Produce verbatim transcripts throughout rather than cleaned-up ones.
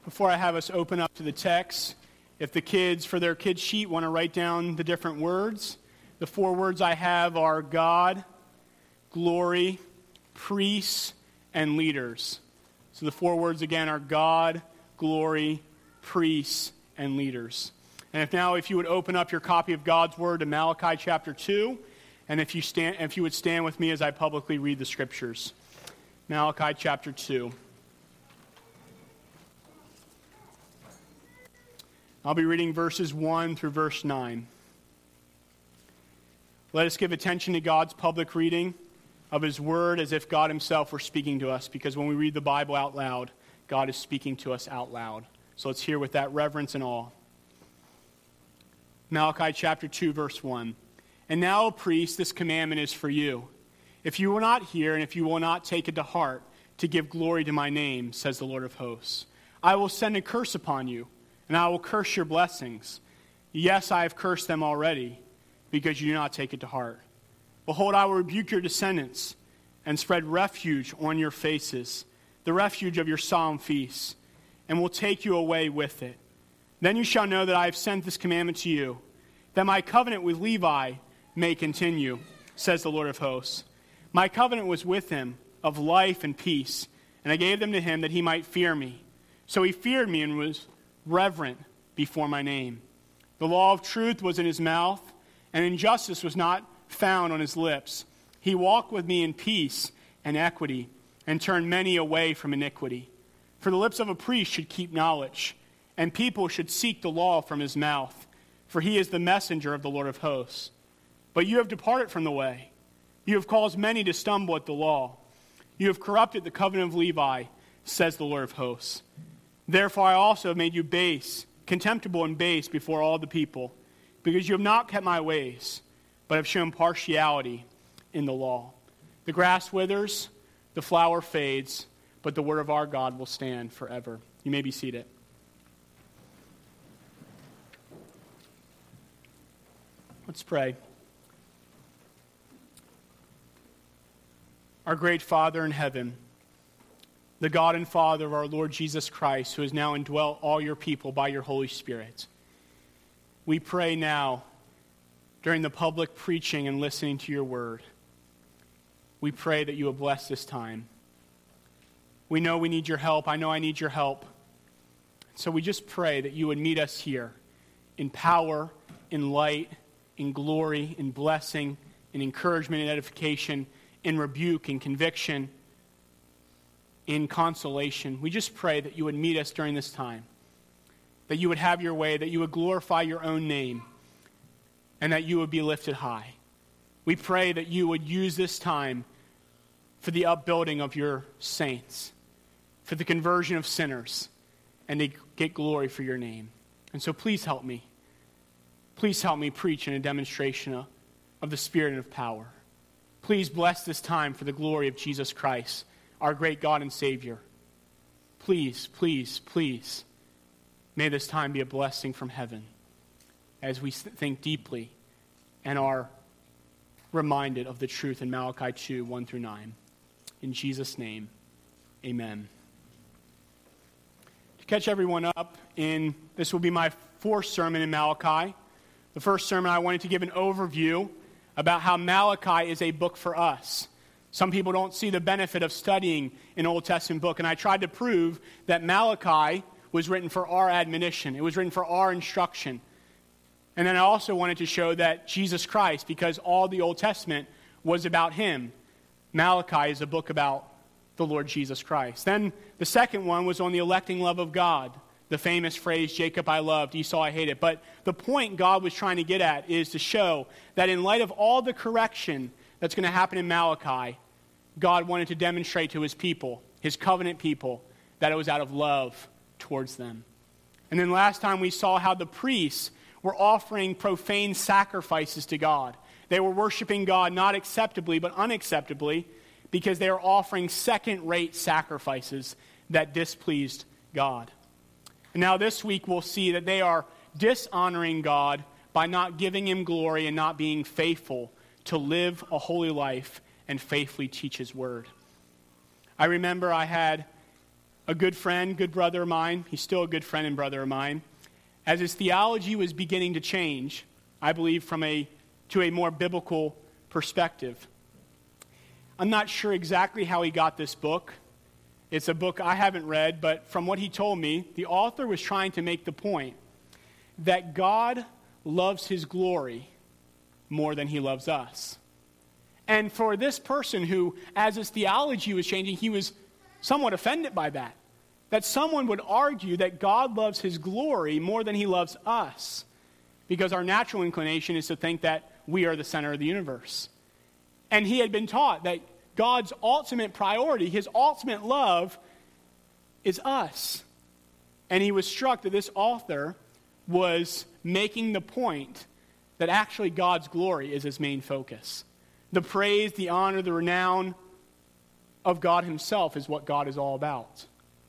before I have us open up to the text, if the kids, for their kids' sheet, want to write down the different words, the four words I have are God, glory, priests, and leaders. So the four words again are God, glory, priests, and leaders. And if now, if you would open up your copy of God's Word to Malachi chapter two, and if you stand, if you would stand with me as I publicly read the Scriptures. Malachi chapter two. I'll be reading verses one through verse nine. Let us give attention to God's public reading of His Word as if God Himself were speaking to us, because when we read the Bible out loud, God is speaking to us out loud. So let's hear with that reverence and awe. Malachi chapter two, verse one. And now, O priest, this commandment is for you. If you will not hear, and if you will not take it to heart, to give glory to my name, says the Lord of hosts, I will send a curse upon you, and I will curse your blessings. Yes, I have cursed them already, because you do not take it to heart. Behold, I will rebuke your descendants, and spread refuge on your faces, the refuge of your solemn feasts, and will take you away with it. Then you shall know that I have sent this commandment to you, that my covenant with Levi may continue, says the Lord of hosts. My covenant was with him of life and peace, and I gave them to him that he might fear me. So he feared me and was reverent before my name. The law of truth was in his mouth, and injustice was not found on his lips. He walked with me in peace and equity, and turned many away from iniquity. For the lips of a priest should keep knowledge, and people should seek the law from his mouth, for he is the messenger of the Lord of hosts. But you have departed from the way. You have caused many to stumble at the law. You have corrupted the covenant of Levi, says the Lord of hosts. Therefore I also have made you base, contemptible and base before all the people, because you have not kept my ways, but have shown partiality in the law. The grass withers, the flower fades, but the word of our God will stand forever. You may be seated. Let's pray. Our great Father in heaven, the God and Father of our Lord Jesus Christ, who has now indwelt all your people by your Holy Spirit, we pray now, during the public preaching and listening to your word, we pray that you will bless this time. We know we need your help. I know I need your help. So we just pray that you would meet us here in power, in light, in glory, in blessing, in encouragement and edification, in rebuke and conviction, in consolation. We just pray that you would meet us during this time, that you would have your way, that you would glorify your own name, and that you would be lifted high. We pray that you would use this time for the upbuilding of your saints, for the conversion of sinners, and to get glory for your name. And so please help me. Please help me preach in a demonstration of, of the Spirit and of power. Please bless this time for the glory of Jesus Christ, our great God and Savior. Please, please, please, may this time be a blessing from heaven as we think deeply and are reminded of the truth in Malachi two, one through nine. In Jesus' name, amen. To catch everyone up, in this will be my fourth sermon in Malachi. The first sermon, I wanted to give an overview about how Malachi is a book for us. Some people don't see the benefit of studying an Old Testament book, and I tried to prove that Malachi was written for our admonition. It was written for our instruction. And then I also wanted to show that Jesus Christ, because all the Old Testament was about him, Malachi is a book about the Lord Jesus Christ. Then the second one was on the electing love of God. The famous phrase, Jacob I loved, Esau I hated. But the point God was trying to get at is to show that in light of all the correction that's going to happen in Malachi, God wanted to demonstrate to his people, his covenant people, that it was out of love towards them. And then last time we saw how the priests were offering profane sacrifices to God. They were worshiping God not acceptably, but unacceptably, because they were offering second-rate sacrifices that displeased God. And now this week we'll see that they are dishonoring God by not giving him glory and not being faithful to live a holy life and faithfully teach his word. I remember I had a good friend, good brother of mine. He's still a good friend and brother of mine. As his theology was beginning to change, I believe from a to a more biblical perspective. I'm not sure exactly how he got this book. It's a book I haven't read, but from what he told me, the author was trying to make the point that God loves his glory more than he loves us. And for this person who, as his theology was changing, he was somewhat offended by that. That someone would argue that God loves his glory more than he loves us. Because our natural inclination is to think that we are the center of the universe. And he had been taught that God's ultimate priority, his ultimate love, is us. And he was struck that this author was making the point that actually God's glory is his main focus. The praise, the honor, the renown of God himself is what God is all about.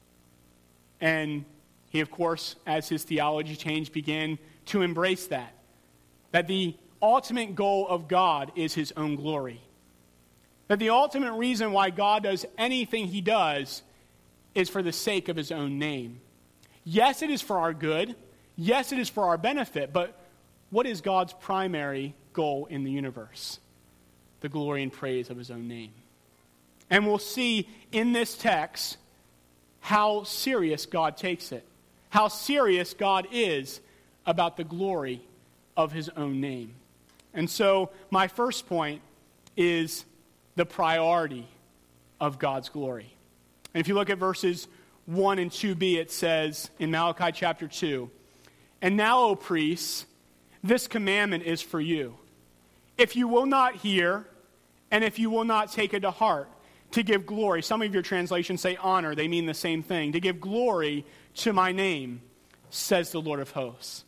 And he, of course, as his theology changed, began to embrace that. That the ultimate goal of God is his own glory. That the ultimate reason why God does anything he does is for the sake of his own name. Yes, it is for our good. Yes, it is for our benefit. But what is God's primary goal in the universe? The glory and praise of his own name. And we'll see in this text how serious God takes it. How serious God is about the glory of his own name. And so my first point is the priority of God's glory. And if you look at verses one and two b, it says in Malachi chapter two, "And now, O priests, this commandment is for you. If you will not hear, and if you will not take it to heart, to give glory," some of your translations say honor, they mean the same thing, "to give glory to my name, says the Lord of hosts."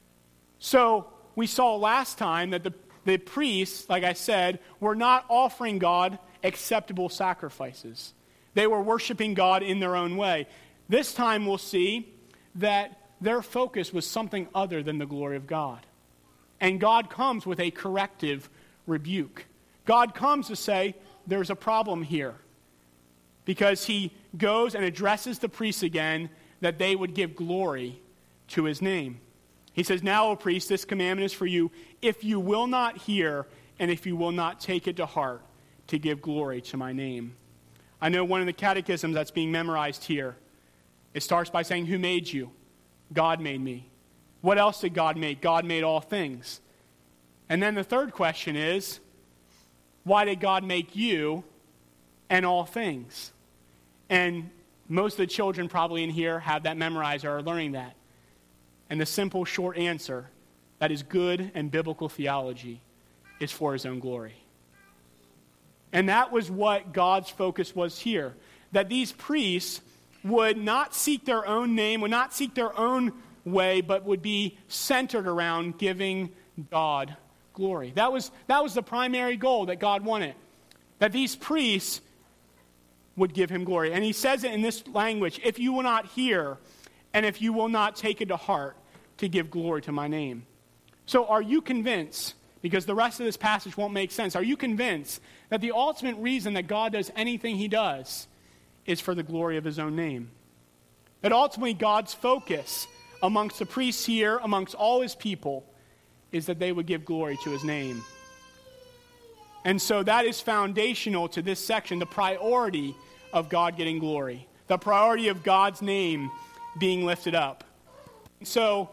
So we saw last time that the, the priests, like I said, were not offering God acceptable sacrifices. They were worshiping God in their own way. This time we'll see that their focus was something other than the glory of God. And God comes with a corrective rebuke. God comes to say, there's a problem here. Because he goes and addresses the priests again that they would give glory to his name. He says, "Now, O priests, this commandment is for you, if you will not hear and if you will not take it to heart, to give glory to my name." I know one of the catechisms that's being memorized here, it starts by saying, "Who made you?" God made me. What else did God make? God made all things. And then the third question is, why did God make you and all things? And most of the children probably in here have that memorized or are learning that. And the simple, short answer, that is good and biblical theology, is for his own glory. And that was what God's focus was here. That these priests would not seek their own name, would not seek their own way, but would be centered around giving God glory. That was, that was the primary goal that God wanted. That these priests would give him glory. And he says it in this language, "If you will not hear, and if you will not take it to heart, to give glory to my name." So are you convinced, because the rest of this passage won't make sense, are you convinced that the ultimate reason that God does anything he does is for the glory of his own name? That ultimately God's focus amongst the priests here, amongst all his people, is that they would give glory to his name. And so that is foundational to this section, the priority of God getting glory, the priority of God's name being lifted up. So,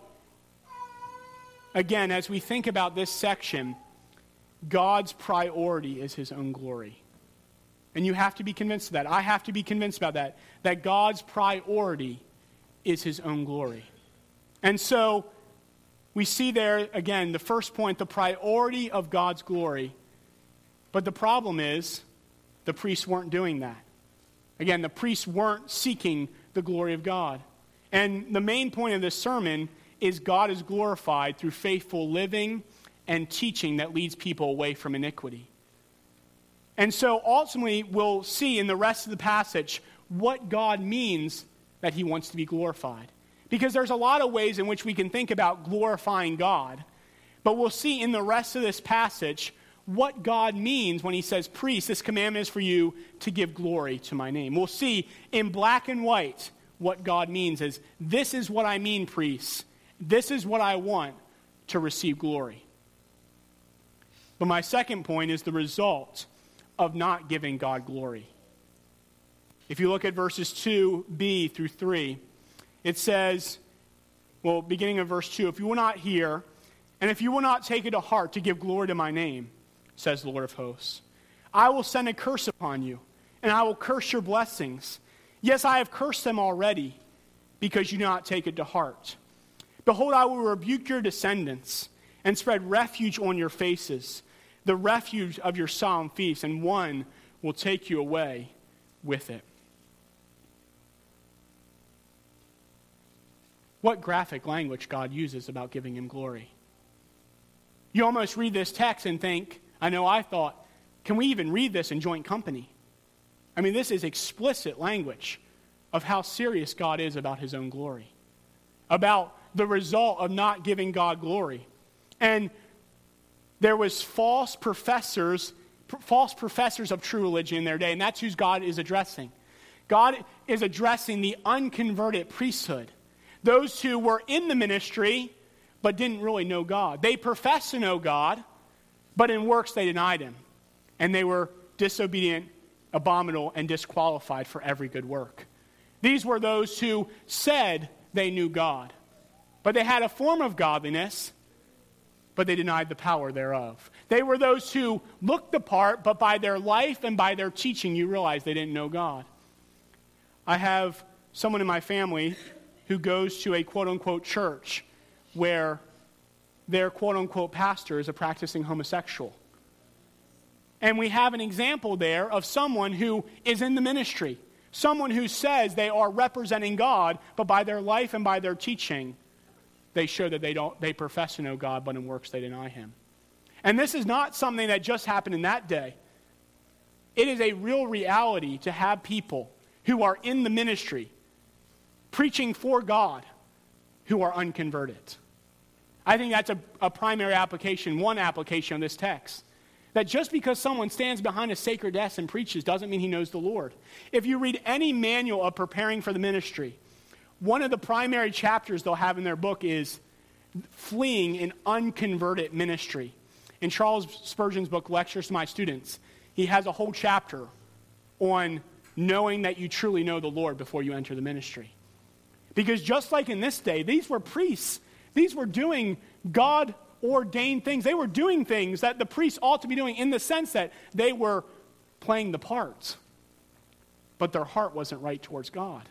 again, as we think about this section, God's priority is his own glory. And you have to be convinced of that. I have to be convinced about that, that God's priority is his own glory. And so, we see there, again, the first point, the priority of God's glory. But the problem is, the priests weren't doing that. Again, the priests weren't seeking the glory of God. And the main point of this sermon is God is glorified through faithful living and teaching that leads people away from iniquity. And so ultimately, we'll see in the rest of the passage what God means that he wants to be glorified. Because there's a lot of ways in which we can think about glorifying God. But we'll see in the rest of this passage what God means when he says, "Priests, this commandment is for you to give glory to my name." We'll see in black and white what God means is, this is what I mean, priests. This is what I want to receive glory. But my second point is the result of not giving God glory. If you look at verses two b through three, it says, well, beginning of verse two, if you will not hear, and if you will not take it to heart to give glory to my name, says the Lord of hosts, I will send a curse upon you, and I will curse your blessings. Yes, I have cursed them already, because you do not take it to heart. Behold, I will rebuke your descendants, and spread refuge on your faces, the refuge of your solemn feasts, and one will take you away with it. What graphic language God uses about giving him glory. You almost read this text and think, I know I thought, can we even read this in joint company? I mean, this is explicit language of how serious God is about his own glory, about the result of not giving God glory. And there was false professors, false professors of true religion in their day, and that's who God is addressing. God is addressing the unconverted priesthood, those who were in the ministry but didn't really know God. They professed to know God, but in works they denied him. And they were disobedient, abominable, and disqualified for every good work. These were those who said they knew God, but they had a form of godliness, but they denied the power thereof. They were those who looked the part, but by their life and by their teaching, you realize they didn't know God. I have someone in my family who goes to a quote-unquote church where their quote-unquote pastor is a practicing homosexual. And we have an example there of someone who is in the ministry, someone who says they are representing God, but by their life and by their teaching, they show that they don't they profess to know God, but in works they deny him. And this is not something that just happened in that day. It is a real reality to have people who are in the ministry preaching for God who are unconverted. I think that's a, a primary application, one application of this text. That just because someone stands behind a sacred desk and preaches doesn't mean he knows the Lord. If you read any manual of preparing for the ministry, one of the primary chapters they'll have in their book is fleeing an unconverted ministry. In Charles Spurgeon's book, Lectures to My Students, he has a whole chapter on knowing that you truly know the Lord before you enter the ministry. Because just like in this day, these were priests. These were doing God-ordained things. They were doing things that the priests ought to be doing in the sense that they were playing the parts. But their heart wasn't right towards God.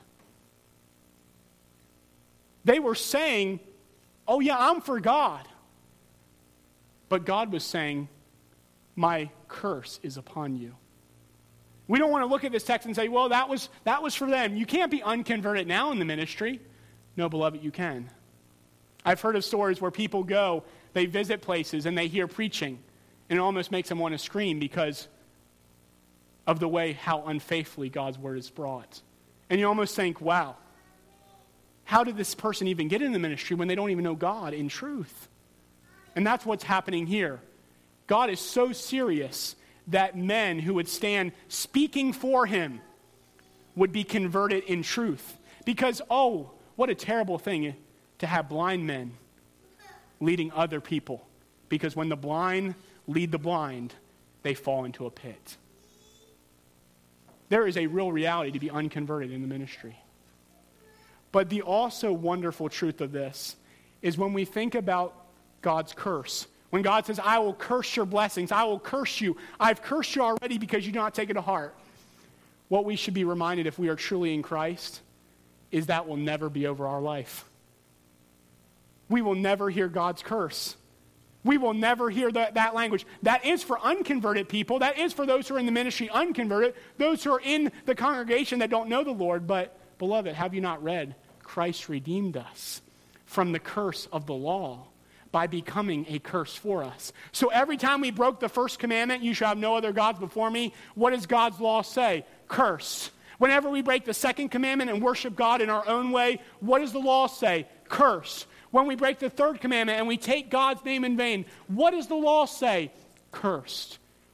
They were saying, oh yeah, I'm for God. But God was saying, my curse is upon you. We don't want to look at this text and say, well, that was that was for them. You can't be unconverted now in the ministry. No, beloved, you can. I've heard of stories where people go, they visit places, and they hear preaching, and it almost makes them want to scream because of the way how unfaithfully God's word is brought. And you almost think, wow, how did this person even get in the ministry when they don't even know God in truth? And that's what's happening here. God is so serious that men who would stand speaking for him would be converted in truth. Because, oh, what a terrible thing to have blind men leading other people. Because when the blind lead the blind, they fall into a pit. There is a real reality to be unconverted in the ministry. But the also wonderful truth of this is when we think about God's curse. When God says, I will curse your blessings, I will curse you. I've cursed you already because you do not take it to heart. What we should be reminded if we are truly in Christ is that will never be over our life. We will never hear God's curse. We will never hear that, that language. That is for unconverted people. That is for those who are in the ministry unconverted, those who are in the congregation that don't know the Lord. But, beloved, have you not read? Christ redeemed us from the curse of the law by becoming a curse for us. So every time we broke the first commandment, you shall have no other gods before me, what does God's law say? Curse. Whenever we break the second commandment and worship God in our own way, what does the law say? Curse. When we break the third commandment and we take God's name in vain, what does the law say? Cursed.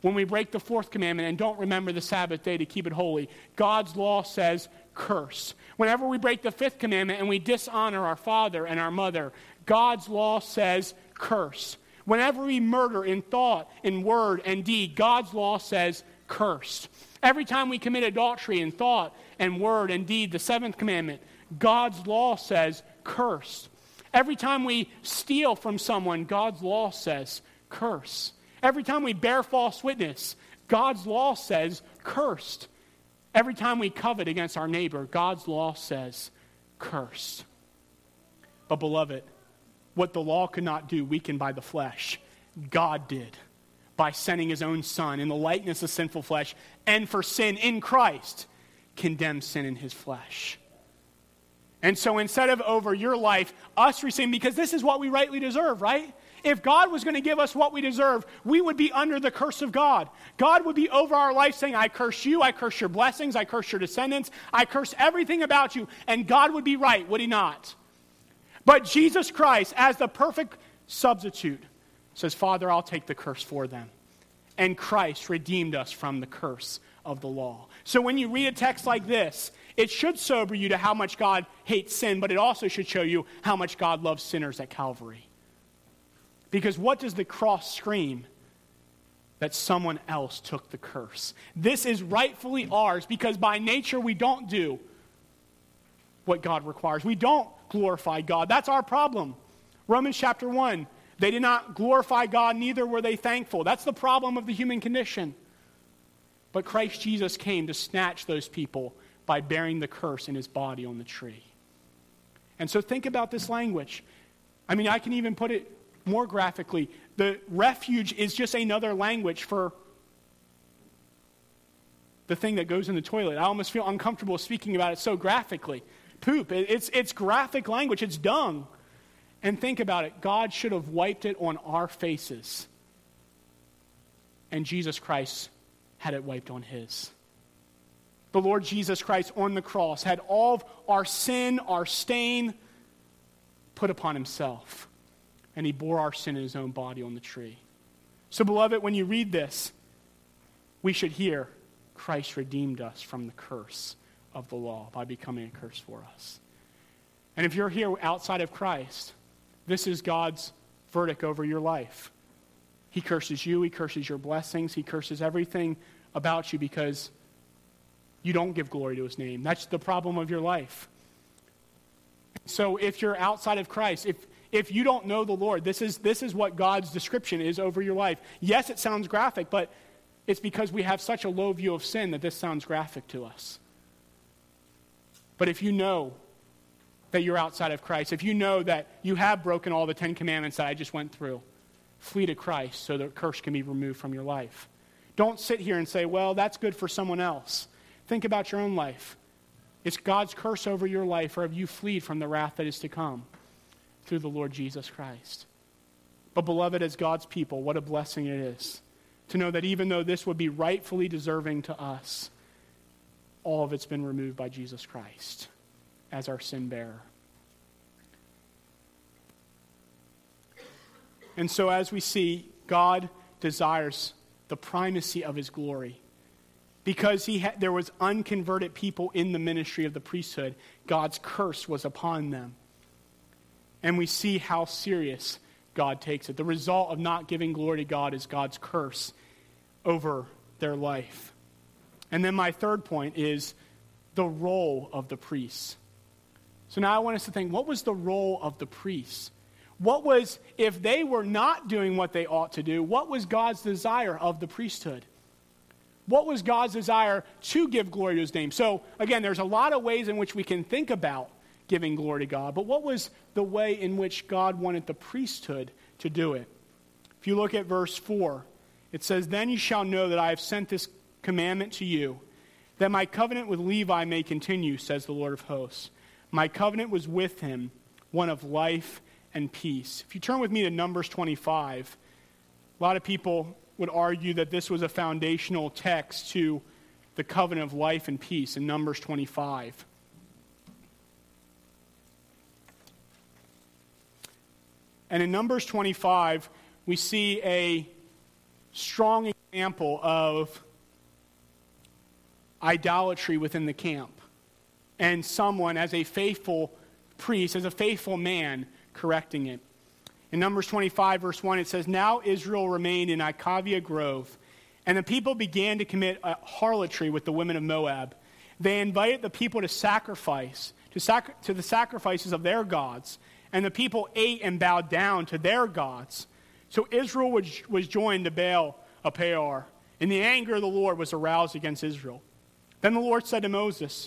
When we break the fourth commandment and don't remember the Sabbath day to keep it holy, God's law says curse. Whenever we break the fifth commandment and we dishonor our father and our mother, God's law says curse. Whenever we murder in thought, in word, and deed, God's law says cursed. Every time we commit adultery in thought and word and deed, the seventh commandment, God's law says cursed. Every time we steal from someone, God's law says curse. Every time we bear false witness, God's law says cursed. Every time we covet against our neighbor, God's law says cursed. But beloved, what the law could not do, weakened by the flesh, God did by sending his own Son in the likeness of sinful flesh, and for sin in Christ, condemned sin in his flesh. And so instead of over your life, us receiving, because this is what we rightly deserve, right? If God was going to give us what we deserve, we would be under the curse of God. God would be over our life saying, I curse you, I curse your blessings, I curse your descendants, I curse everything about you. And God would be right, would he not? But Jesus Christ, as the perfect substitute, says, Father, I'll take the curse for them. And Christ redeemed us from the curse of the law. So when you read a text like this, it should sober you to how much God hates sin, but it also should show you how much God loves sinners at Calvary. Because what does the cross scream? That someone else took the curse. This is rightfully ours because by nature we don't do what God requires. We don't glorify God. That's our problem. Romans chapter one, they did not glorify God, neither were they thankful. That's the problem of the human condition. But Christ Jesus came to snatch those people by bearing the curse in his body on the tree. And so think about this language. I mean, I can even put it more graphically. The refuge is just another language for the thing that goes in the toilet. I almost feel uncomfortable speaking about it so graphically. Poop, it's, it's graphic language, it's dung. And think about it, God should have wiped it on our faces. And Jesus Christ had it wiped on his. The Lord Jesus Christ on the cross had all of our sin, our stain, put upon himself. And he bore our sin in his own body on the tree. So, beloved, when you read this, we should hear Christ redeemed us from the curse of the law by becoming a curse for us. And if you're here outside of Christ, this is God's verdict over your life. He curses you, he curses your blessings, he curses everything about you because you don't give glory to his name. That's the problem of your life. So if you're outside of Christ, if if you don't know the Lord, this is this is what God's description is over your life. Yes, it sounds graphic, but it's because we have such a low view of sin that this sounds graphic to us. But if you know that you're outside of Christ, if you know that you have broken all the Ten Commandments that I just went through, flee to Christ so the curse can be removed from your life. Don't sit here and say, well, that's good for someone else. Think about your own life. It's God's curse over your life, or have you fled from the wrath that is to come through the Lord Jesus Christ? But beloved, as God's people, what a blessing it is to know that even though this would be rightfully deserving to us, all of it's been removed by Jesus Christ as our sin bearer. And so as we see, God desires the primacy of his glory. Because he ha- there was unconverted people in the ministry of the priesthood, God's curse was upon them. And we see how serious God takes it. The result of not giving glory to God is God's curse over their life. And then my third point is the role of the priests. So now I want us to think, what was the role of the priests? What was, if they were not doing what they ought to do, what was God's desire of the priesthood? What was God's desire to give glory to his name? So, again, there's a lot of ways in which we can think about giving glory to God, but what was the way in which God wanted the priesthood to do it? If you look at verse four, it says, "Then you shall know that I have sent this commandment to you, that my covenant with Levi may continue, says the Lord of hosts. My covenant was with him, one of life and peace." If you turn with me to Numbers twenty-five, a lot of people would argue that this was a foundational text to the covenant of life and peace in Numbers twenty-five. And in Numbers twenty-five, we see a strong example of idolatry within the camp, and someone as a faithful priest, as a faithful man, correcting it. In Numbers twenty-five, verse one, it says, "Now Israel remained in Icavia Grove, and the people began to commit harlotry with the women of Moab. They invited the people to sacrifice, to, sac- to the sacrifices of their gods, and the people ate and bowed down to their gods. So Israel was, was joined to Baal of Peor, and the anger of the Lord was aroused against Israel. Then the Lord said to Moses,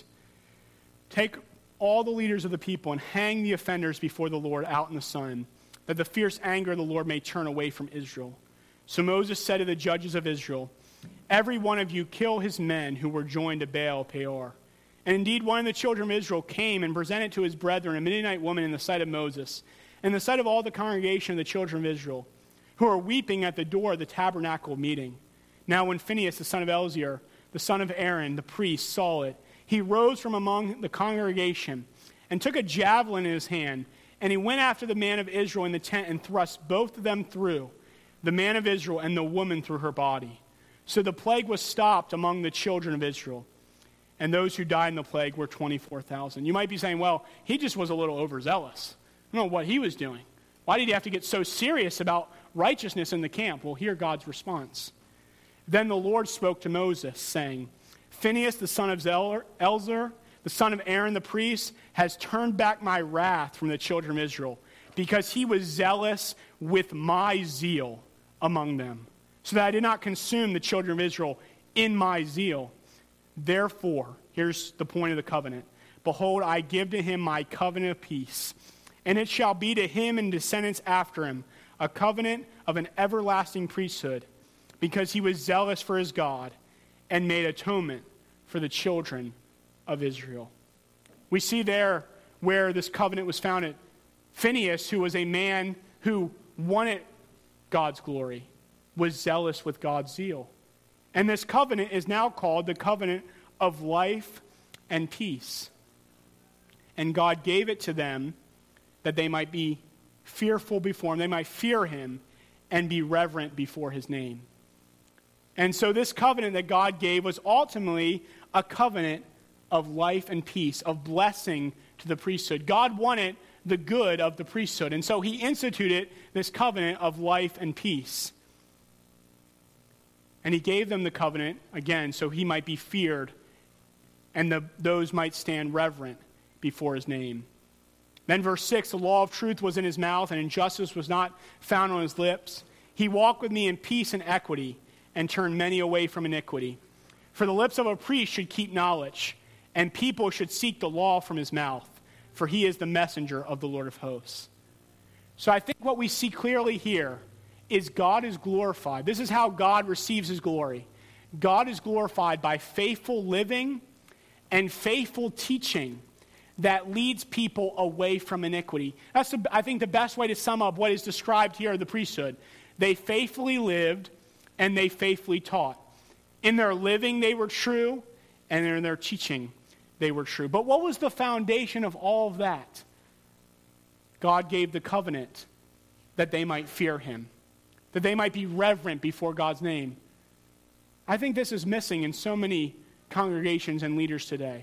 'Take all the leaders of the people and hang the offenders before the Lord out in the sun, that the fierce anger of the Lord may turn away from Israel.' So Moses said to the judges of Israel, 'Every one of you kill his men who were joined to Baal Peor.' And indeed one of the children of Israel came and presented to his brethren a Midianite woman in the sight of Moses, in the sight of all the congregation of the children of Israel, who are weeping at the door of the tabernacle meeting. Now when Phinehas, the son of Eleazar, the son of Aaron, the priest, saw it, he rose from among the congregation and took a javelin in his hand, and he went after the man of Israel in the tent and thrust both of them through, the man of Israel and the woman through her body. So the plague was stopped among the children of Israel. And those who died in the plague were twenty-four thousand. You might be saying, well, he just was a little overzealous. I don't know what he was doing. Why did he have to get so serious about righteousness in the camp? Well, hear God's response. Then the Lord spoke to Moses, saying, 'Phinehas, the son of Eleazar, the son of Aaron the priest, has turned back my wrath from the children of Israel, because he was zealous with my zeal among them, so that I did not consume the children of Israel in my zeal. Therefore,' here's the point of the covenant, 'behold, I give to him my covenant of peace, and it shall be to him and descendants after him a covenant of an everlasting priesthood, because he was zealous for his God and made atonement for the children of Israel.'" We see there where this covenant was founded. Phinehas, who was a man who wanted God's glory, was zealous with God's zeal. And this covenant is now called the covenant of life and peace. And God gave it to them that they might be fearful before him, they might fear him and be reverent before his name. And so this covenant that God gave was ultimately a covenant of life and peace, of blessing to the priesthood. God wanted the good of the priesthood, and so he instituted this covenant of life and peace. And he gave them the covenant, again, so he might be feared and the, those might stand reverent before his name. Then verse six, "The law of truth was in his mouth, and injustice was not found on his lips. He walked with me in peace and equity, and turned many away from iniquity. For the lips of a priest should keep knowledge, and people should seek the law from his mouth, for he is the messenger of the Lord of hosts." So I think what we see clearly here is God is glorified. This is how God receives his glory. God is glorified by faithful living and faithful teaching that leads people away from iniquity. That's, the, I think, the best way to sum up what is described here of the priesthood. They faithfully lived and they faithfully taught. In their living, they were true, and in their teaching, they were true. But what was the foundation of all of that? God gave the covenant that they might fear him, that they might be reverent before God's name. I think this is missing in so many congregations and leaders today.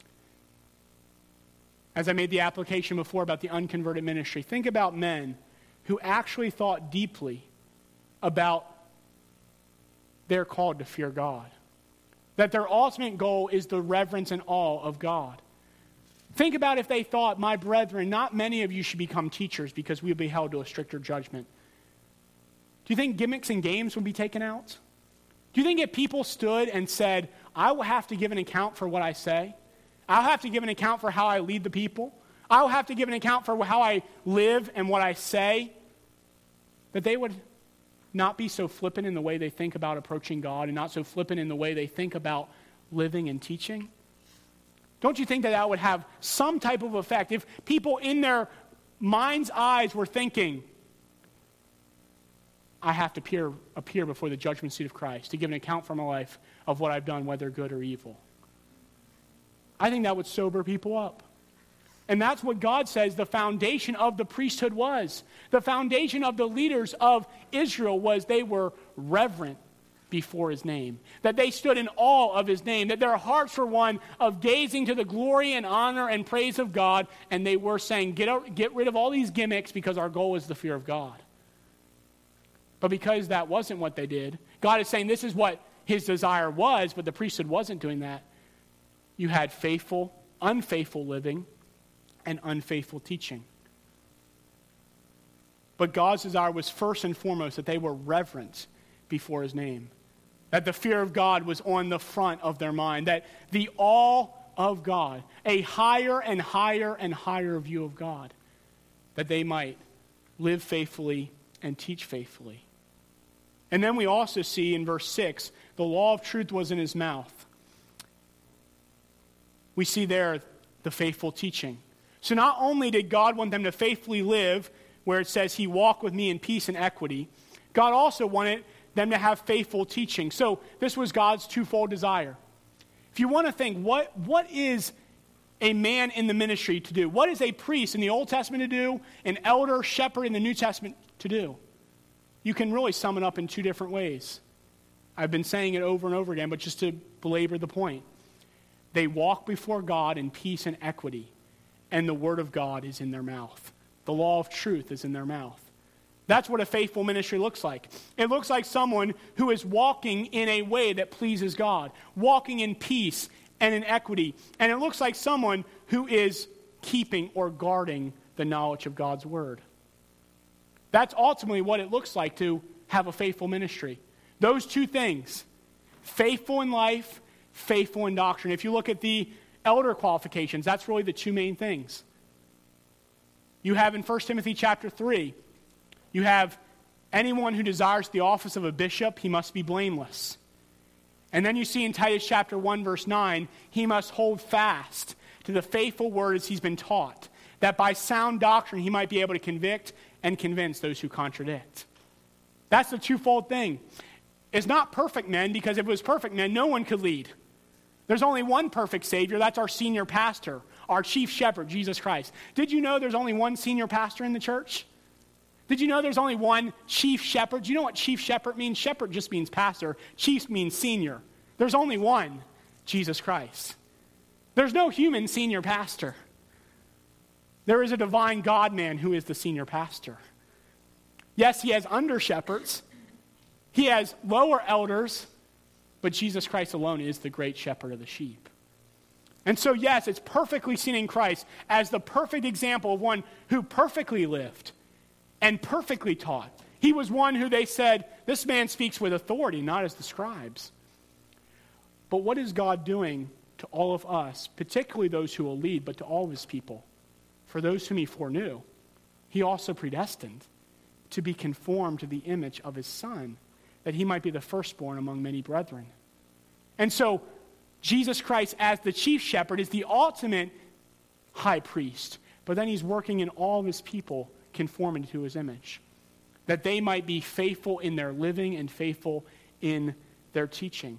As I made the application before about the unconverted ministry, think about men who actually thought deeply about their call to fear God, that their ultimate goal is the reverence and awe of God. Think about if they thought, "My brethren, not many of you should become teachers because we will be held to a stricter judgment." Do you think gimmicks and games would be taken out? Do you think if people stood and said, "I will have to give an account for what I say. I'll have to give an account for how I lead the people. I'll have to give an account for how I live and what I say," that they would not be so flippant in the way they think about approaching God and not so flippant in the way they think about living and teaching? Don't you think that that would have some type of effect if people in their mind's eyes were thinking, "I have to appear, appear before the judgment seat of Christ to give an account for my life of what I've done, whether good or evil"? I think that would sober people up. And that's what God says the foundation of the priesthood was. The foundation of the leaders of Israel was they were reverent before his name, that they stood in awe of his name, that their hearts were one of gazing to the glory and honor and praise of God, and they were saying, get, out, get rid of all these gimmicks because our goal is the fear of God. But because that wasn't what they did, God is saying this is what his desire was, but the priesthood wasn't doing that. You had faithful, unfaithful living and unfaithful teaching. But God's desire was first and foremost that they were reverent before his name, that the fear of God was on the front of their mind, that the awe of God, a higher and higher and higher view of God, that they might live faithfully and teach faithfully. And then we also see in verse six, the law of truth was in his mouth. We see there the faithful teaching. So not only did God want them to faithfully live, where it says he walked with me in peace and equity, God also wanted them to have faithful teaching. So this was God's twofold desire. If you want to think, what, what is a man in the ministry to do? What is a priest in the Old Testament to do? An elder, shepherd in the New Testament to do? You can really sum it up in two different ways. I've been saying it over and over again, but just to belabor the point. They walk before God in peace and equity, and the word of God is in their mouth. The law of truth is in their mouth. That's what a faithful ministry looks like. It looks like someone who is walking in a way that pleases God, walking in peace and in equity. And it looks like someone who is keeping or guarding the knowledge of God's word. That's ultimately what it looks like to have a faithful ministry. Those two things, faithful in life, faithful in doctrine. If you look at the elder qualifications, that's really the two main things. You have in First Timothy chapter three, you have anyone who desires the office of a bishop, he must be blameless. And then you see in Titus chapter one, verse nine, he must hold fast to the faithful word as he's been taught, that by sound doctrine he might be able to convict and convince those who contradict. That's the twofold thing. It's not perfect men, because if it was perfect men, no one could lead. There's only one perfect Savior. That's our senior pastor, our chief shepherd, Jesus Christ. Did you know there's only one senior pastor in the church? Did you know there's only one chief shepherd? Do you know what chief shepherd means? Shepherd just means pastor. Chief means senior. There's only one, Jesus Christ. There's no human senior pastor. There is a divine God-man who is the senior pastor. Yes, he has under-shepherds. He has lower elders, but Jesus Christ alone is the great shepherd of the sheep. And so, yes, it's perfectly seen in Christ as the perfect example of one who perfectly lived and perfectly taught. He was one who they said, this man speaks with authority, not as the scribes. But what is God doing to all of us, particularly those who will lead, but to all of his people? For those whom he foreknew, he also predestined to be conformed to the image of his Son, that he might be the firstborn among many brethren. And so, Jesus Christ as the chief shepherd is the ultimate high priest, but then he's working in all of his people conforming to his image, that they might be faithful in their living and faithful in their teaching.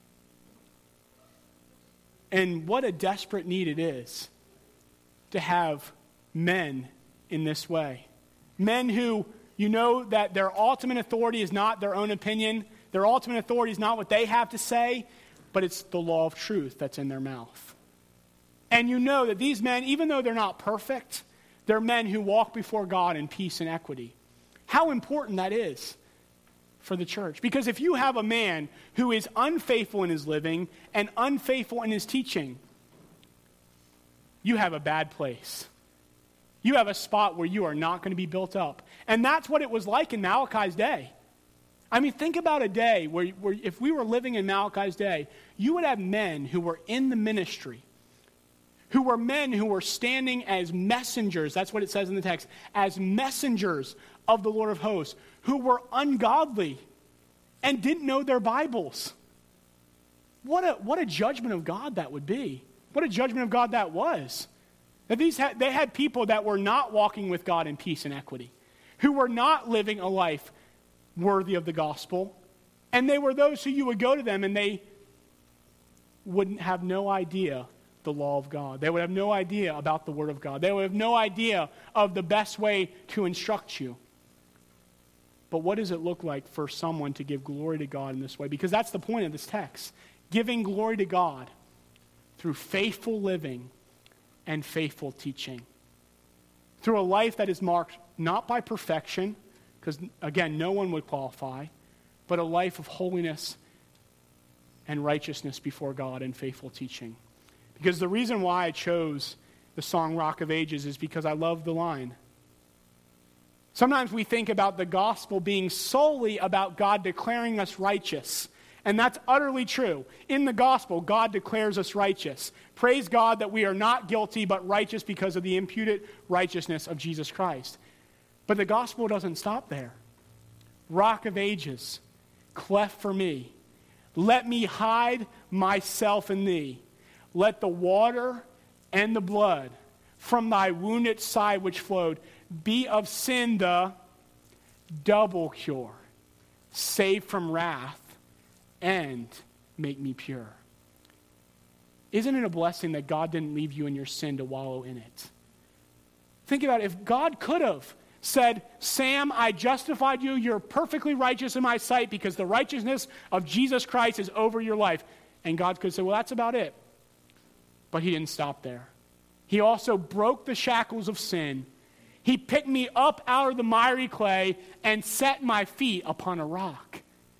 And what a desperate need it is to have men in this way. Men who, you know, that their ultimate authority is not their own opinion. Their ultimate authority is not what they have to say, but it's the law of truth that's in their mouth. And you know that these men, even though they're not perfect, they're men who walk before God in peace and equity. How important that is for the church. Because if you have a man who is unfaithful in his living and unfaithful in his teaching, you have a bad place. You have a spot where you are not going to be built up. And that's what it was like in Malachi's day. I mean, think about a day where, where if we were living in Malachi's day, you would have men who were in the ministry, who were men who were standing as messengers, that's what it says in the text, as messengers of the Lord of hosts, who were ungodly and didn't know their Bibles. What a, what a judgment of God that would be. What a judgment of God that was. That these ha- they had people that were not walking with God in peace and equity, who were not living a life worthy of the gospel, and they were those who you would go to them and they wouldn't have no idea the law of God. They would have no idea about the word of God. They would have no idea of the best way to instruct you. But what does it look like for someone to give glory to God in this way? Because that's the point of this text. Giving glory to God through faithful living and faithful teaching. Through a life that is marked not by perfection, because again, no one would qualify, but a life of holiness and righteousness before God and faithful teaching. Because the reason why I chose the song Rock of Ages is because I love the line. Sometimes we think about the gospel being solely about God declaring us righteous. And that's utterly true. In the gospel, God declares us righteous. Praise God that we are not guilty but righteous because of the imputed righteousness of Jesus Christ. But the gospel doesn't stop there. Rock of Ages, cleft for me. Let me hide myself in thee. Let the water and the blood from thy wounded side which flowed be of sin the double cure, save from wrath, and make me pure. Isn't it a blessing that God didn't leave you in your sin to wallow in it? Think about it. If God could have said, Sam, I justified you, you're perfectly righteous in my sight because the righteousness of Jesus Christ is over your life. And God could say, well, that's about it. But he didn't stop there. He also broke the shackles of sin. He picked me up out of the miry clay and set my feet upon a rock.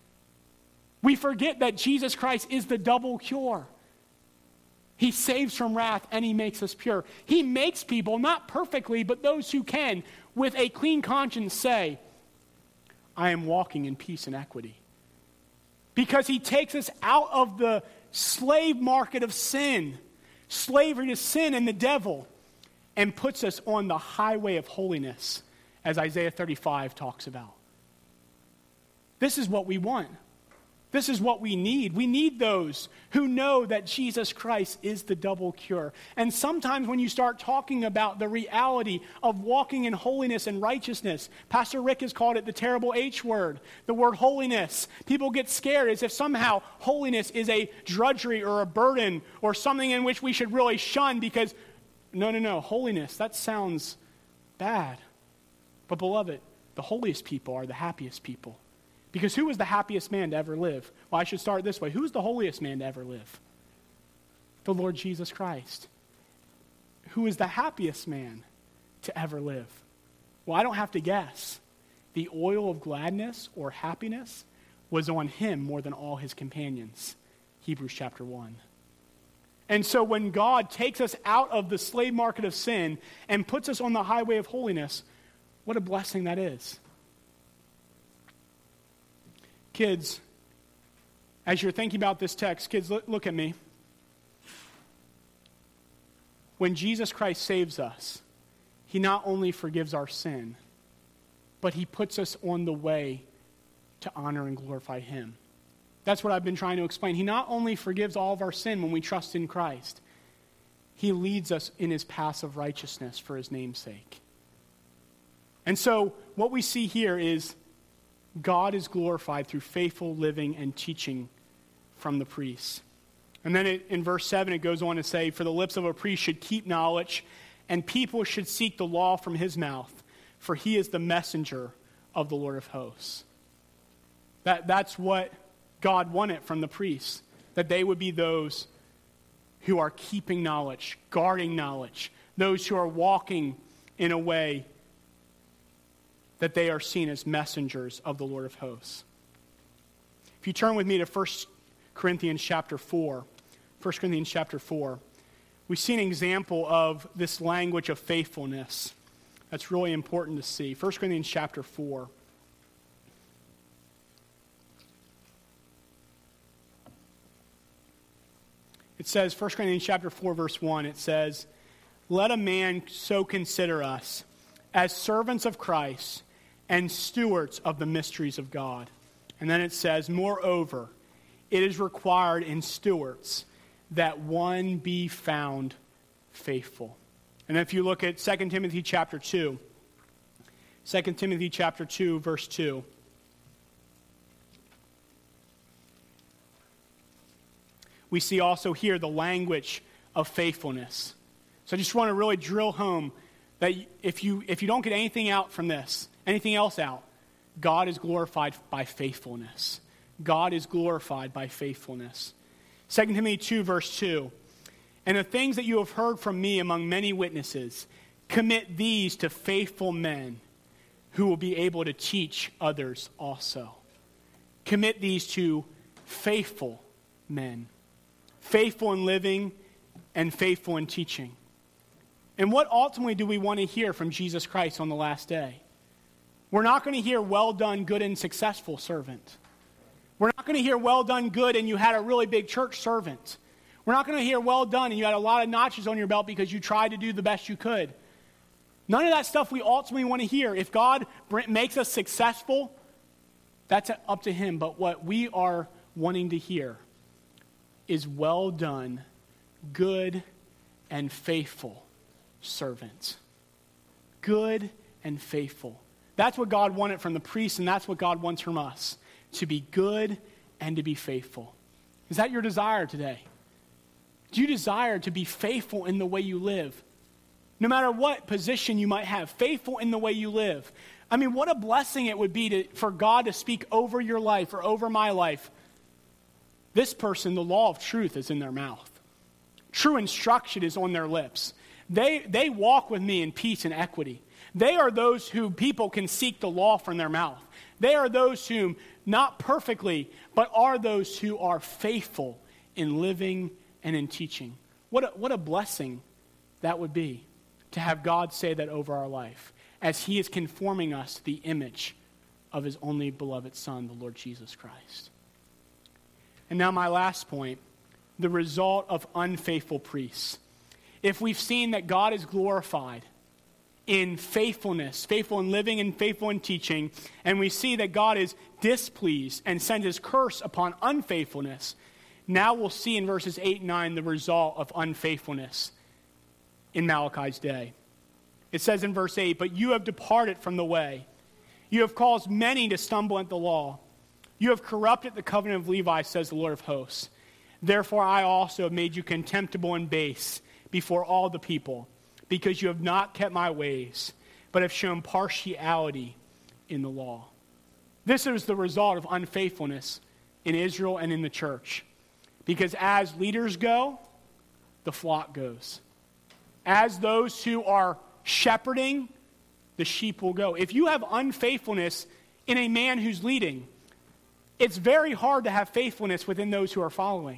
We forget that Jesus Christ is the double cure. He saves from wrath and he makes us pure. He makes people, not perfectly, but those who can, with a clean conscience say, I am walking in peace and equity. Because he takes us out of the slave market of sin, slavery to sin and the devil, and puts us on the highway of holiness, as Isaiah thirty-five talks about. This is what we want. This is what we need. We need those who know that Jesus Christ is the double cure. And sometimes when you start talking about the reality of walking in holiness and righteousness, Pastor Rick has called it the terrible H word, the word holiness. People get scared as if somehow holiness is a drudgery or a burden or something in which we should really shun because, no, no, no, holiness, that sounds bad. But beloved, the holiest people are the happiest people. Because who is the happiest man to ever live? Well, I should start this way. Who is the holiest man to ever live? The Lord Jesus Christ. Who is the happiest man to ever live? Well, I don't have to guess. The oil of gladness or happiness was on him more than all his companions. Hebrews chapter one. And so when God takes us out of the slave market of sin and puts us on the highway of holiness, what a blessing that is. Kids, as you're thinking about this text, kids, look, look at me. When Jesus Christ saves us, he not only forgives our sin, but he puts us on the way to honor and glorify him. That's what I've been trying to explain. He not only forgives all of our sin when we trust in Christ, he leads us in his paths of righteousness for his name's sake. And so what we see here is God is glorified through faithful living and teaching from the priests. And then it, in verse seven, it goes on to say, for the lips of a priest should keep knowledge, and people should seek the law from his mouth, for he is the messenger of the Lord of hosts. That, that's what God wanted from the priests, that they would be those who are keeping knowledge, guarding knowledge, those who are walking in a way that they are seen as messengers of the Lord of hosts. If you turn with me to First Corinthians chapter four, First Corinthians chapter four, we see an example of this language of faithfulness that's really important to see. First Corinthians chapter four. It says, First Corinthians chapter four, verse one, it says, let a man so consider us as servants of Christ and stewards of the mysteries of God. And then it says, moreover, it is required in stewards that one be found faithful. And if you look at Second Timothy chapter two, Second Timothy chapter two, verse two, we see also here the language of faithfulness. So I just want to really drill home that if you if you don't get anything out from this, anything else out, God is glorified by faithfulness. God is glorified by faithfulness. Second Timothy two, verse two. And the things that you have heard from me among many witnesses, commit these to faithful men who will be able to teach others also. Commit these to faithful men. Faithful in living and faithful in teaching. And what ultimately do we want to hear from Jesus Christ on the last day? We're not going to hear, well done, good and successful servant. We're not going to hear, well done, good, and you had a really big church servant. We're not going to hear, well done, and you had a lot of notches on your belt because you tried to do the best you could. None of that stuff we ultimately want to hear. If God makes us successful, that's up to him. But what we are wanting to hear is, well done, good and faithful servant. Good and faithful. That's what God wanted from the priests, and that's what God wants from us. To be good and to be faithful. Is that your desire today? Do you desire to be faithful in the way you live? No matter what position you might have, faithful in the way you live. I mean, what a blessing it would be to, for God to speak over your life or over my life. This person, the law of truth is in their mouth. True instruction is on their lips. They, they walk with me in peace and equity. They are those who people can seek the law from their mouth. They are those whom, not perfectly, but are those who are faithful in living and in teaching. What a, what a blessing that would be to have God say that over our life as he is conforming us to the image of his only beloved Son, the Lord Jesus Christ. And now my last point, the result of unfaithful priests. If we've seen that God is glorified in faithfulness, faithful in living and faithful in teaching, and we see that God is displeased and sends his curse upon unfaithfulness, now we'll see in verses eight and nine the result of unfaithfulness in Malachi's day. It says in verse eight, but you have departed from the way. You have caused many to stumble at the law. You have corrupted the covenant of Levi, says the Lord of hosts. Therefore I also have made you contemptible and base before all the people, because you have not kept my ways, but have shown partiality in the law. This is the result of unfaithfulness in Israel and in the church. Because as leaders go, the flock goes. As those who are shepherding, the sheep will go. If you have unfaithfulness in a man who's leading, it's very hard to have faithfulness within those who are following.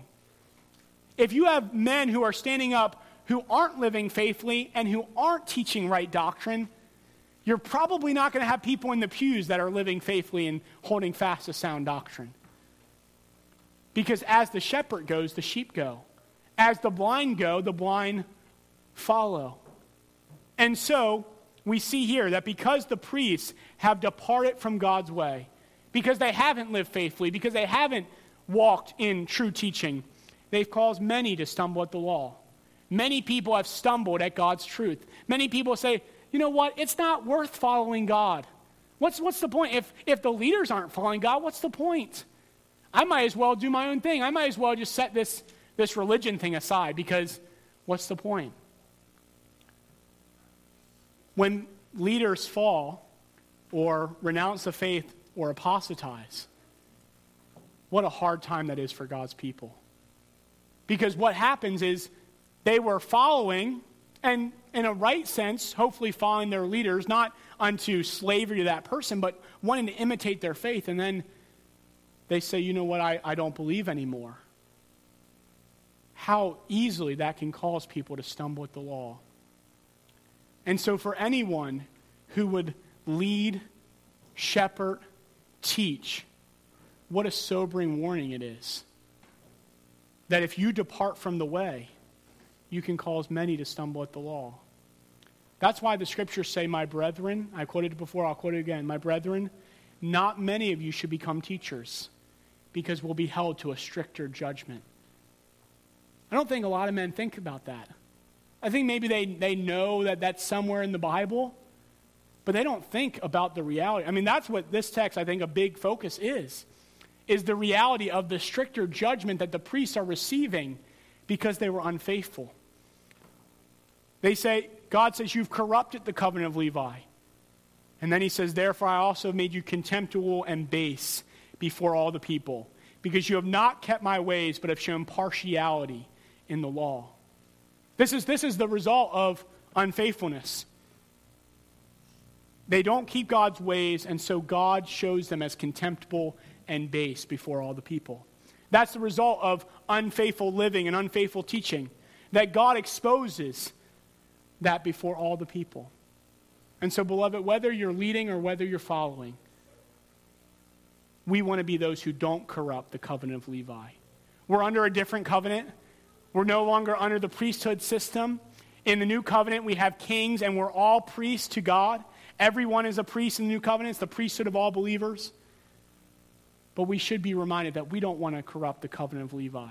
If you have men who are standing up who aren't living faithfully and who aren't teaching right doctrine, you're probably not going to have people in the pews that are living faithfully and holding fast to sound doctrine. Because as the shepherd goes, the sheep go. As the blind go, the blind follow. And so we see here that because the priests have departed from God's way, because they haven't lived faithfully, because they haven't walked in true teaching, they've caused many to stumble at the law. Many people have stumbled at God's truth. Many people say, you know what, it's not worth following God. What's, what's the point? If, if the leaders aren't following God, what's the point? I might as well do my own thing. I might as well just set this, this religion thing aside, because what's the point? When leaders fall or renounce the faith or apostatize, what a hard time that is for God's people. Because what happens is they were following, and in a right sense, hopefully following their leaders, not unto slavery to that person, but wanting to imitate their faith, and then they say, you know what, I, I don't believe anymore. How easily that can cause people to stumble at the law. And so for anyone who would lead, shepherd, teach, what a sobering warning it is. That if you depart from the way, you can cause many to stumble at the law. That's why the scriptures say, my brethren, I quoted it before, I'll quote it again, my brethren, not many of you should become teachers, because we'll be held to a stricter judgment. I don't think a lot of men think about that. I think maybe they, they know that that's somewhere in the Bible, but they don't think about the reality. I mean, that's what this text, I think, a big focus is, is the reality of the stricter judgment that the priests are receiving because they were unfaithful. They say, God says, you've corrupted the covenant of Levi. And then he says, therefore I also have made you contemptible and base before all the people, because you have not kept my ways, but have shown partiality in the law. This is, this is the result of unfaithfulness. They don't keep God's ways, and so God shows them as contemptible and base before all the people. That's the result of unfaithful living and unfaithful teaching, that God exposes that before all the people. And so, beloved, whether you're leading or whether you're following, we want to be those who don't corrupt the covenant of Levi. We're under a different covenant. We're no longer under the priesthood system. In the new covenant, we have kings, and we're all priests to God. Everyone is a priest in the new covenant. It's the priesthood of all believers. But we should be reminded that we don't want to corrupt the covenant of Levi.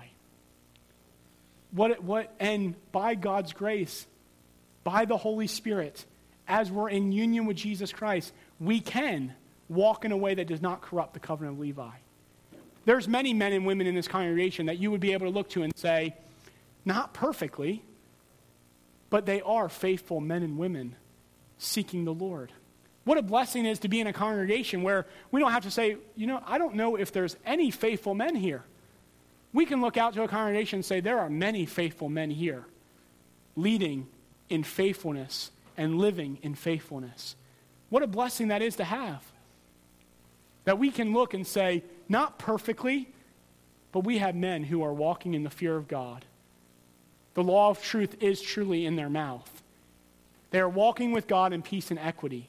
What, what, and by God's grace, by the Holy Spirit, as we're in union with Jesus Christ, we can walk in a way that does not corrupt the covenant of Levi. There's many men and women in this congregation that you would be able to look to and say, not perfectly, but they are faithful men and women seeking the Lord. What a blessing it is to be in a congregation where we don't have to say, you know, I don't know if there's any faithful men here. We can look out to a congregation and say, there are many faithful men here, leading in faithfulness and living in faithfulness. What a blessing that is to have. That we can look and say, not perfectly, but we have men who are walking in the fear of God. The law of truth is truly in their mouth. They are walking with God in peace and equity.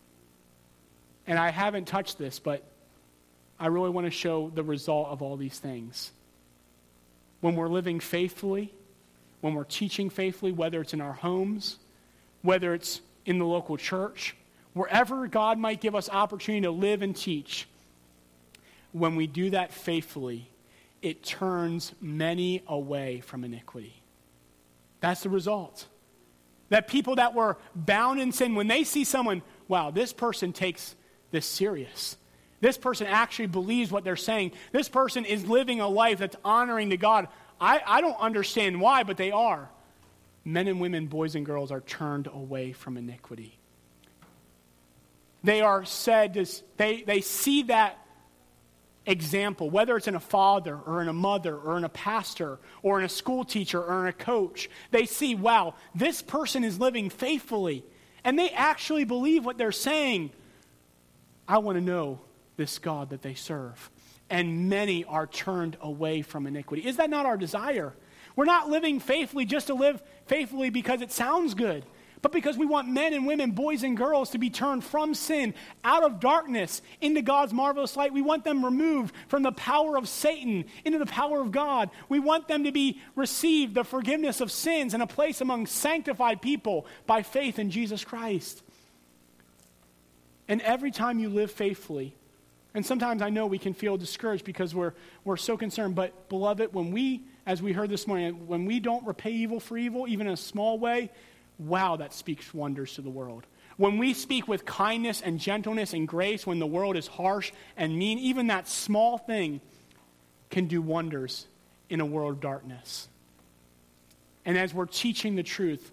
And I haven't touched this, but I really want to show the result of all these things. When we're living faithfully, when we're teaching faithfully, whether it's in our homes, whether it's in the local church, wherever God might give us opportunity to live and teach, when we do that faithfully, it turns many away from iniquity. That's the result. That people that were bound in sin, when they see someone, wow, this person takes this serious. This person actually believes what they're saying. This person is living a life that's honoring to God. I, I don't understand why, but they are. Men and women, boys and girls are turned away from iniquity. They are said, to, they, they see that example, whether it's in a father or in a mother or in a pastor or in a school teacher or in a coach. They see, wow, this person is living faithfully. And they actually believe what they're saying. I want to know this God that they serve. And many are turned away from iniquity. Is that not our desire? We're not living faithfully just to live faithfully because it sounds good, but because we want men and women, boys and girls to be turned from sin, out of darkness, into God's marvelous light. We want them removed from the power of Satan into the power of God. We want them to be received the forgiveness of sins and a place among sanctified people by faith in Jesus Christ. And every time you live faithfully, and sometimes I know we can feel discouraged because we're we're so concerned, but beloved, when we, as we heard this morning, when we don't repay evil for evil, even in a small way, wow, that speaks wonders to the world. When we speak with kindness and gentleness and grace, when the world is harsh and mean, even that small thing can do wonders in a world of darkness. And as we're teaching the truth,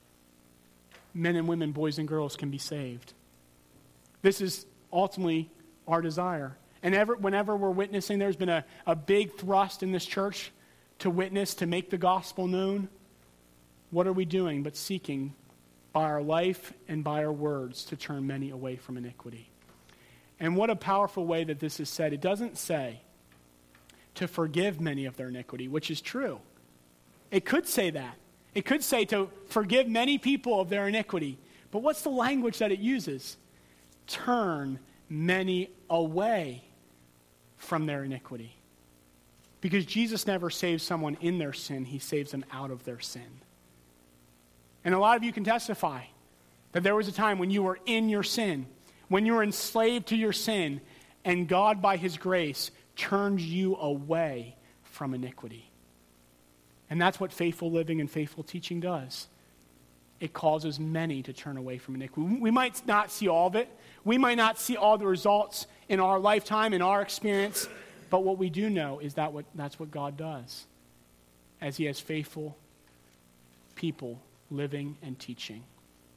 men and women, boys and girls can be saved. This is ultimately our desire. And ever, whenever we're witnessing, there's been a, a big thrust in this church to witness, to make the gospel known. What are we doing but seeking by our life and by our words to turn many away from iniquity? And what a powerful way that this is said. It doesn't say to forgive many of their iniquity, which is true. It could say that. It could say to forgive many people of their iniquity. But what's the language that it uses? Turn many away from their iniquity. Because Jesus never saves someone in their sin, he saves them out of their sin. And a lot of you can testify that there was a time when you were in your sin, when you were enslaved to your sin, and God, by his grace, turned you away from iniquity. And that's what faithful living and faithful teaching does. It causes many to turn away from iniquity. We might not see all of it. We might not see all the results in our lifetime, in our experience, but what we do know is that what, that's what God does as he has faithful people living and teaching.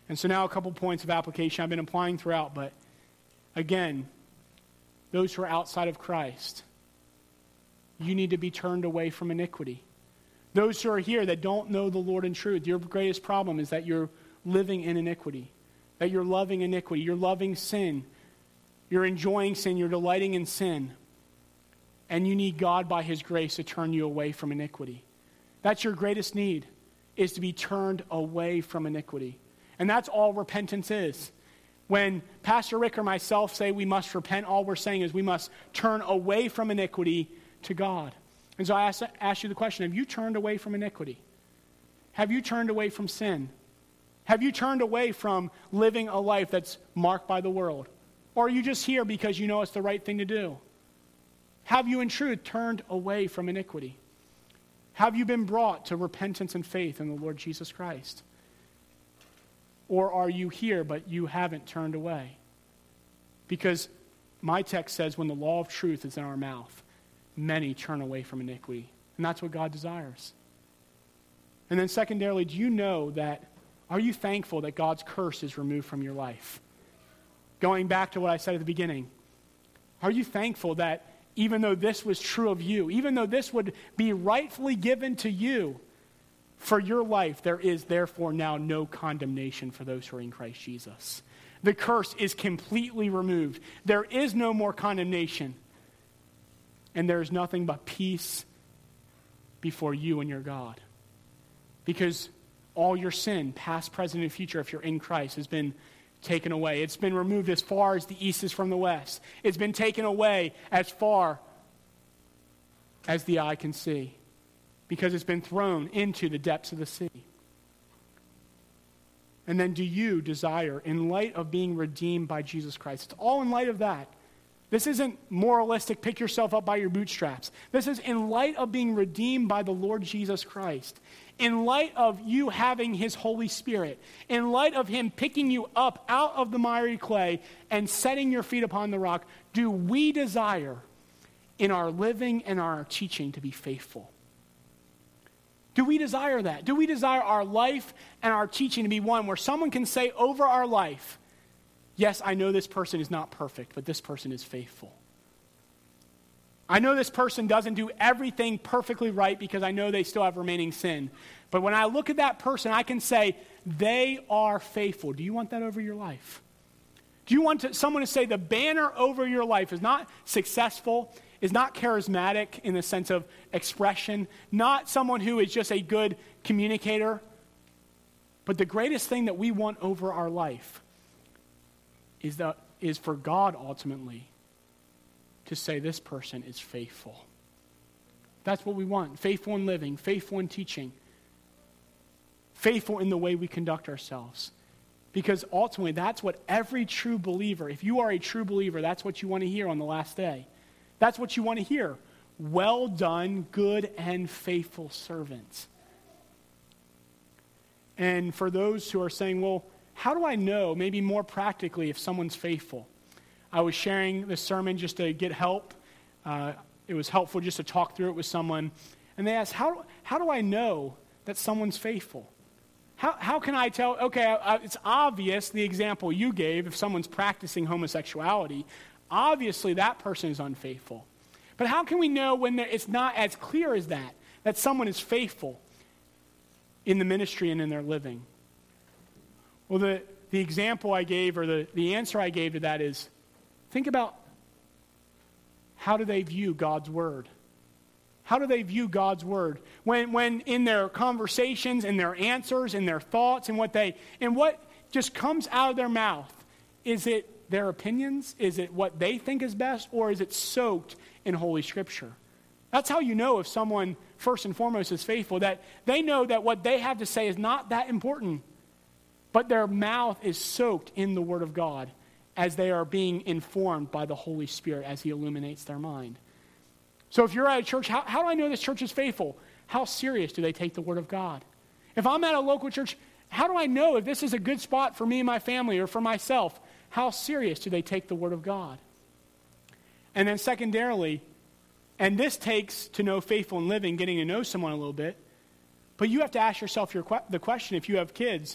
And so now a couple points of application I've been applying throughout, but again, those who are outside of Christ, you need to be turned away from iniquity. Those who are here that don't know the Lord in truth, your greatest problem is that you're living in iniquity, that you're loving iniquity, you're loving sin, you're enjoying sin, you're delighting in sin, and you need God by his grace to turn you away from iniquity. That's your greatest need, is to be turned away from iniquity. And that's all repentance is. When Pastor Rick or myself say we must repent, all we're saying is we must turn away from iniquity to God. And so I ask, ask you the question, have you turned away from iniquity? Have you turned away from sin? Have you turned away from living a life that's marked by the world? Or are you just here because you know it's the right thing to do? Have you in truth turned away from iniquity? Have you been brought to repentance and faith in the Lord Jesus Christ? Or are you here but you haven't turned away? Because my text says when the law of truth is in our mouth, many turn away from iniquity. And that's what God desires. And then secondarily, do you know that, are you thankful that God's curse is removed from your life? Going back to what I said at the beginning, are you thankful that even though this was true of you, even though this would be rightfully given to you for your life, there is therefore now no condemnation for those who are in Christ Jesus. The curse is completely removed. There is no more condemnation. And there is nothing but peace before you and your God. Because all your sin, past, present, and future, if you're in Christ, has been taken away. It's been removed as far as the east is from the west. It's been taken away as far as the eye can see. Because it's been thrown into the depths of the sea. And then do you desire, in light of being redeemed by Jesus Christ, it's all in light of that. This isn't moralistic, pick yourself up by your bootstraps. This is in light of being redeemed by the Lord Jesus Christ. In light of you having his Holy Spirit. In light of him picking you up out of the miry clay and setting your feet upon the rock, do we desire in our living and our teaching to be faithful? Do we desire that? Do we desire our life and our teaching to be one where someone can say over our life, yes, I know this person is not perfect, but this person is faithful. I know this person doesn't do everything perfectly right because I know they still have remaining sin. But when I look at that person, I can say, they are faithful. Do you want that over your life? Do you want to, someone to say the banner over your life is not successful, is not charismatic in the sense of expression, not someone who is just a good communicator, but the greatest thing that we want over our life is that is for God ultimately to say this person is faithful. That's what we want. Faithful in living, faithful in teaching, faithful in the way we conduct ourselves. Because ultimately that's what every true believer, if you are a true believer, that's what you want to hear on the last day. That's what you want to hear. Well done, good and faithful servants. And for those who are saying, well, how do I know, maybe more practically, if someone's faithful? I was sharing this sermon just to get help. Uh, it was helpful just to talk through it with someone. And they asked, how, how do I know that someone's faithful? How, how can I tell, okay, I, it's obvious, the example you gave, if someone's practicing homosexuality, obviously that person is unfaithful. But how can we know when it's not as clear as that, that someone is faithful in the ministry and in their living? Well, the, the example I gave, or the, the answer I gave to that is, think about how do they view God's word? How do they view God's word? When, when in their conversations, in their answers, in their thoughts, and what they, and what just comes out of their mouth, is it their opinions? Is it what they think is best? Or is it soaked in Holy Scripture? That's how you know if someone, first and foremost, is faithful, that they know that what they have to say is not that important, but their mouth is soaked in the Word of God as they are being informed by the Holy Spirit as He illuminates their mind. So if you're at a church, how, how do I know this church is faithful? How serious do they take the Word of God? If I'm at a local church, how do I know if this is a good spot for me and my family or for myself? How serious do they take the Word of God? And then secondarily, and this takes to know faithful in living, getting to know someone a little bit, but you have to ask yourself your que- the question, if you have kids,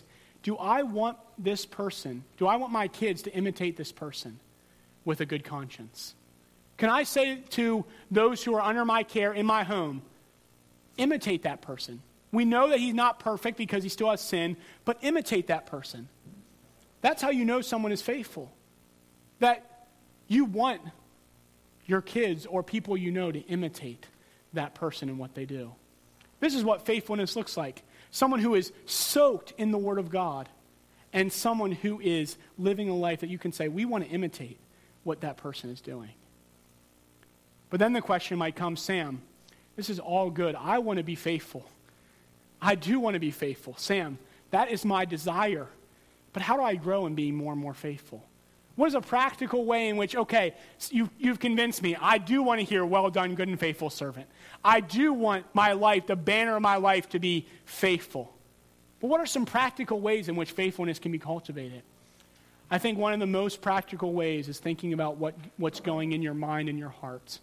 do I want this person, do I want my kids to imitate this person with a good conscience? Can I say to those who are under my care in my home, imitate that person? We know that he's not perfect because he still has sin, but imitate that person. That's how you know someone is faithful. That you want your kids or people you know to imitate that person and what they do. This is what faithfulness looks like. Someone who is soaked in the Word of God and someone who is living a life that you can say, we want to imitate what that person is doing. But then the question might come, Sam, this is all good. I want to be faithful. I do want to be faithful. Sam, that is my desire. But how do I grow in being more and more faithful? What is a practical way in which, okay, you, you've convinced me. I do want to hear, well done, good and faithful servant. I do want my life, the banner of my life, to be faithful. But what are some practical ways in which faithfulness can be cultivated? I think one of the most practical ways is thinking about what, what's going in your mind and your heart.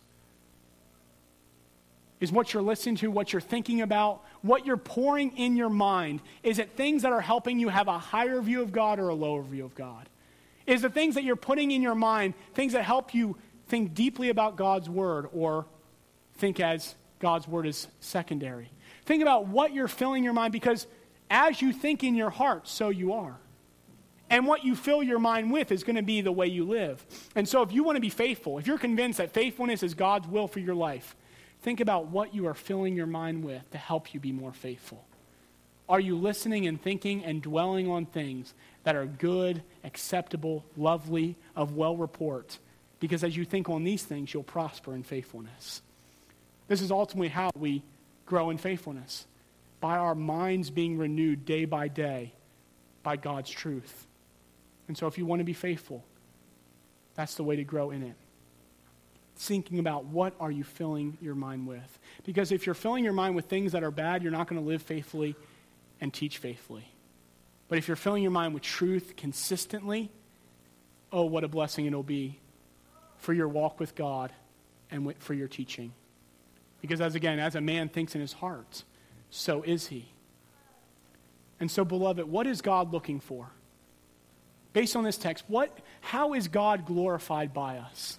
Is what you're listening to, what you're thinking about, what you're pouring in your mind. Is it things that are helping you have a higher view of God or a lower view of God? Is the things that you're putting in your mind things that help you think deeply about God's word or think as God's word is secondary? Think about what you're filling your mind, because as you think in your heart, so you are. And what you fill your mind with is going to be the way you live. And so if you want to be faithful, if you're convinced that faithfulness is God's will for your life, think about what you are filling your mind with to help you be more faithful. Are you listening and thinking and dwelling on things that are good, acceptable, lovely, of well report? Because as you think on these things, you'll prosper in faithfulness. This is ultimately how we grow in faithfulness, by our minds being renewed day by day by God's truth. And so if you want to be faithful, that's the way to grow in it. Thinking about what are you filling your mind with. Because if you're filling your mind with things that are bad, you're not going to live faithfully and teach faithfully. But if you're filling your mind with truth consistently, oh, what a blessing it'll be for your walk with God and for your teaching. Because as again, as a man thinks in his heart, so is he. And so, beloved, what is God looking for? Based on this text, what, how is God glorified by us?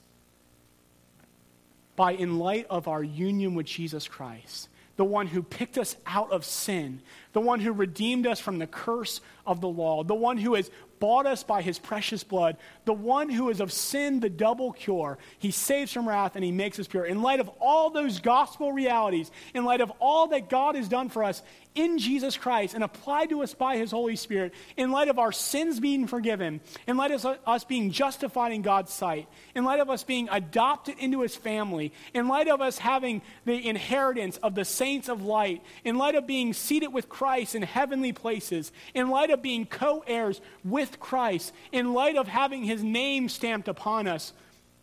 By, in light of our union with Jesus Christ, the one who picked us out of sin, the one who redeemed us from the curse of the law, the one who has bought us by his precious blood, the one who is of sin the double cure. He saves from wrath and he makes us pure. In light of all those gospel realities, in light of all that God has done for us in Jesus Christ and applied to us by his Holy Spirit, in light of our sins being forgiven, in light of us being justified in God's sight, in light of us being adopted into his family, in light of us having the inheritance of the saints of light, in light of being seated with Christ in heavenly places, in light of being co-heirs with Christ, in light of having his name stamped upon us,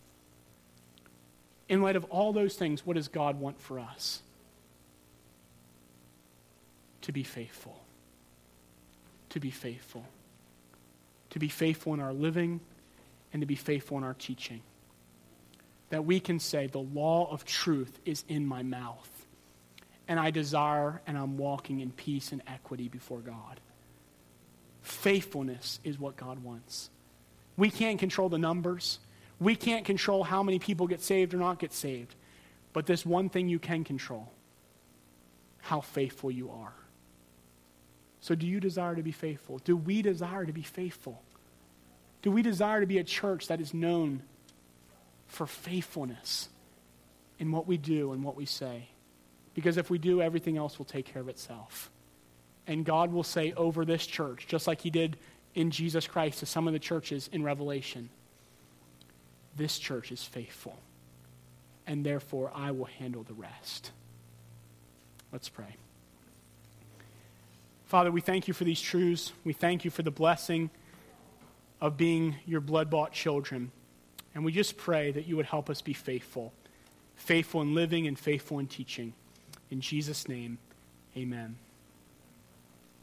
in light of all those things, what does God want for us? To be faithful. To be faithful. To be faithful in our living and to be faithful in our teaching. That we can say, the law of truth is in my mouth, and I desire and I'm walking in peace and equity before God. Faithfulness is what God wants. We can't control the numbers. We can't control how many people get saved or not get saved. But this one thing you can control: how faithful you are. So do you desire to be faithful? Do we desire to be faithful? Do we desire to be a church that is known for faithfulness in what we do and what we say? Because if we do, everything else will take care of itself. And God will say over this church, just like he did in Jesus Christ to some of the churches in Revelation, this church is faithful, and therefore I will handle the rest. Let's pray. Father, we thank you for these truths. We thank you for the blessing of being your blood-bought children. And we just pray that you would help us be faithful, faithful in living and faithful in teaching. In Jesus' name, amen.